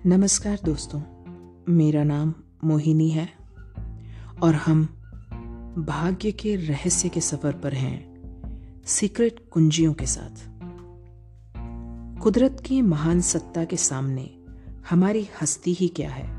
नमस्कार दोस्तों, मेरा नाम मोहिनी है और हम भाग्य के रहस्य के सफर पर हैं सीक्रेट कुंजियों के साथ। कुदरत की महान सत्ता के सामने हमारी हस्ती ही क्या है।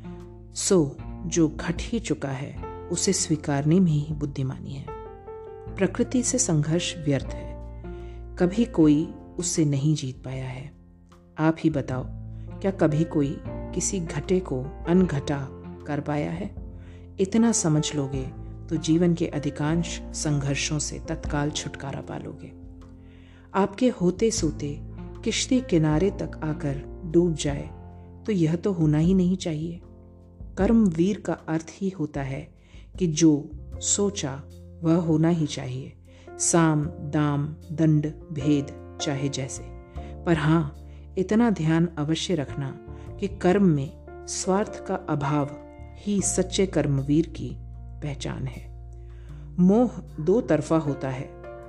जो घट ही चुका है उसे स्वीकारने में ही बुद्धिमानी है। प्रकृति से संघर्ष व्यर्थ है, कभी कोई उससे नहीं जीत पाया है। आप ही बताओ, क्या कभी कोई किसी घटे को अनघटा कर पाया है? इतना समझ लोगे तो जीवन के अधिकांश संघर्षों से तत्काल छुटकारा पालोगे। आपके होते सोते किश्ती किनारे तक आकर डूब जाए तो यह तो होना ही नहीं चाहिए। कर्मवीर का अर्थ ही होता है कि जो सोचा वह होना ही चाहिए, साम दाम दंड भेद चाहे जैसे। पर हाँ, इतना ध्यान अवश्य रखना कि कर्म में स्वार्थ का अभाव ही सच्चे कर्मवीर की पहचान है। मोह दो तरफा होता है।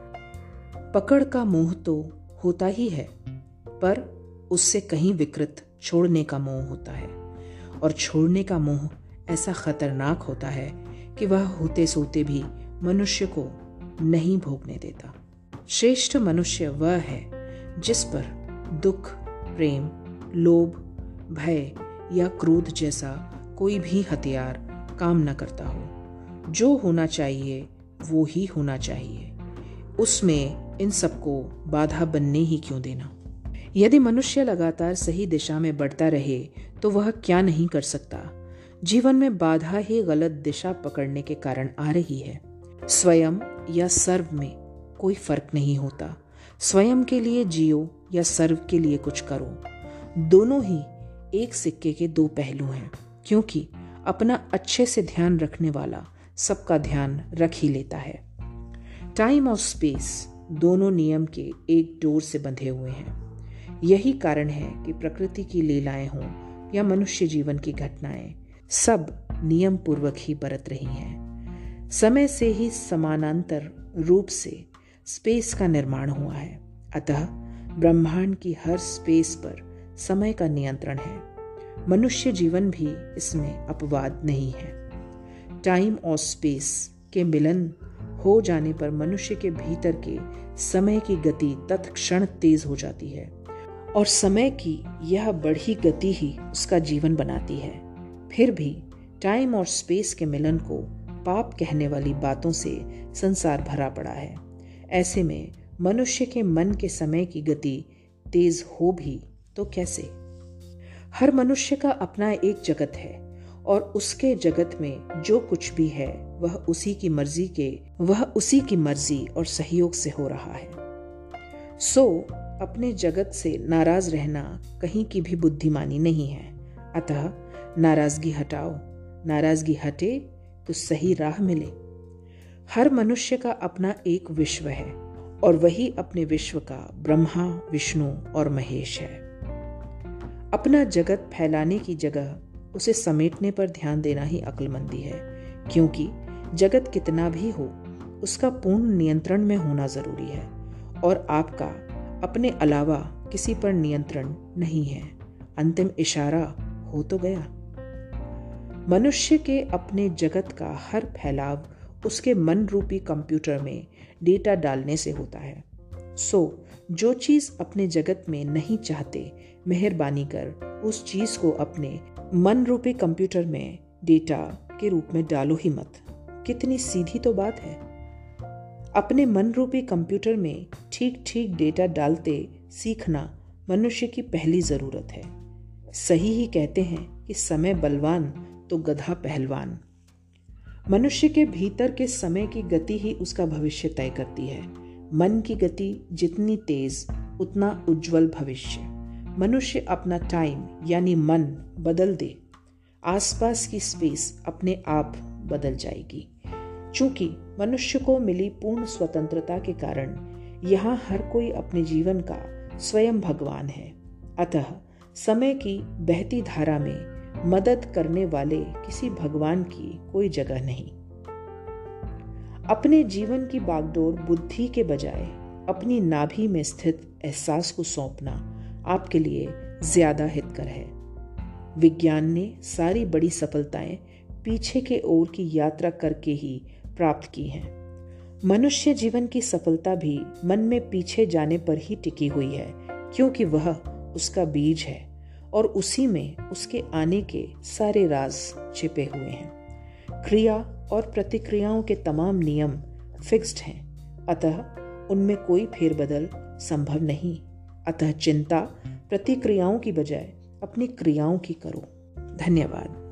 पकड़ का मोह तो होता ही है, पर उससे कहीं विकृत छोड़ने का मोह होता है। और छोड़ने का मोह ऐसा खतरनाक होता है कि वह होते सोते भी मनुष्य को नहीं भोगने देता। श्रेष्ठ मनुष्य वह है जिस पर दुख, प्रेम, लोभ, भय या क्रोध जैसा कोई भी हथियार काम न करता हो। जो होना चाहिए वो ही होना चाहिए, उसमें इन सबको बाधा बनने ही क्यों देना। यदि मनुष्य लगातार सही दिशा में बढ़ता रहे तो वह क्या नहीं कर सकता। जीवन में बाधा ही गलत दिशा पकड़ने के कारण आ रही है। स्वयं या सर्व में कोई फर्क नहीं होता। स्वयं के लिए जियो या सर्व के लिए कुछ करो, दोनों ही एक सिक्के के दो पहलू हैं, क्योंकि अपना अच्छे से ध्यान रखने वाला सबका ध्यान रख ही लेता है। टाइम और स्पेस दोनों नियम के एक डोर से बंधे हुए हैं। यही कारण है कि प्रकृति की लीलाएं हों या मनुष्य जीवन की घटनाएं, सब नियम पूर्वक ही बरत रही हैं। समय से ही समानांतर रूप से स्पेस का निर्माण हुआ है, अतः ब्रह्मांड की हर स्पेस पर समय का नियंत्रण है। मनुष्य जीवन भी इसमें अपवाद नहीं है। टाइम और स्पेस के मिलन हो जाने पर मनुष्य के भीतर के समय की गति तत्क्षण तेज हो जाती है और समय की यह बढ़ी गति ही उसका जीवन बनाती है। फिर भी टाइम और स्पेस के मिलन को पाप कहने वाली बातों से संसार भरा पड़ा है। ऐसे में मनुष्य के मन के समय की गति तेज हो भी तो कैसे। हर मनुष्य का अपना एक जगत है और उसके जगत में जो कुछ भी है वह उसी की मर्जी और सहयोग से हो रहा है। अपने जगत से नाराज रहना कहीं की भी बुद्धिमानी नहीं है। अतः नाराजगी हटाओ, नाराजगी हटे तो सही राह मिले। हर मनुष्य का अपना एक विश्व है और वही अपने विश्व का ब्रह्मा, विष्णु और महेश है। अपना जगत फैलाने की जगह उसे समेटने पर ध्यान देना ही अक्लमंदी है, क्योंकि जगत कितना भी हो उसका पूर्ण नियंत्रण में होना जरूरी है और आपका अपने अलावा किसी पर नियंत्रण नहीं है। अंतिम इशारा हो तो गया। मनुष्य के अपने जगत का हर फैलाव उसके मन रूपी कंप्यूटर में डेटा डालने से होता है। जो चीज अपने जगत में नहीं चाहते, मेहरबानी कर उस चीज को अपने मन रूपी कंप्यूटर में डेटा के रूप में डालो ही मत। कितनी सीधी तो बात है। अपने मन रूपी कंप्यूटर में ठीक ठीक डेटा डालते सीखना मनुष्य की पहली जरूरत है। सही ही कहते हैं कि समय बलवान तो गधा पहलवान। मनुष्य के भीतर के समय की गति ही उसका भविष्य तय करती है। मन की गति जितनी तेज उतना उज्जवल भविष्य। मनुष्य अपना टाइम यानी मन बदल दे, आसपास की स्पेस अपने आप बदल जाएगी। चूंकि मनुष्य को मिली पूर्ण स्वतंत्रता के कारण यहाँ हर कोई अपने जीवन का स्वयं भगवान है। अतः समय की बहती धारा में मदद करने वाले किसी भगवान की कोई जगह नहीं। अपने जीवन की बागडोर बुद्धि के बजाय अपनी नाभि में स्थित एहसास को सौंपना आपके लिए ज्यादा हितकर है। विज्ञान ने सारी बड़ी सफलताएं पीछे के ओर की यात्रा करके ही प्राप्त की हैं। मनुष्य जीवन की सफलता भी मन में पीछे जाने पर ही टिकी हुई है, क्योंकि वह उसका बीज है और उसी में उसके आने के सारे राज छिपे हुए हैं। क्रिया और प्रतिक्रियाओं के तमाम नियम फिक्स्ड हैं, अतः उनमें कोई फेरबदल संभव नहीं। अतः चिंता प्रतिक्रियाओं की बजाय अपनी क्रियाओं की करो। धन्यवाद।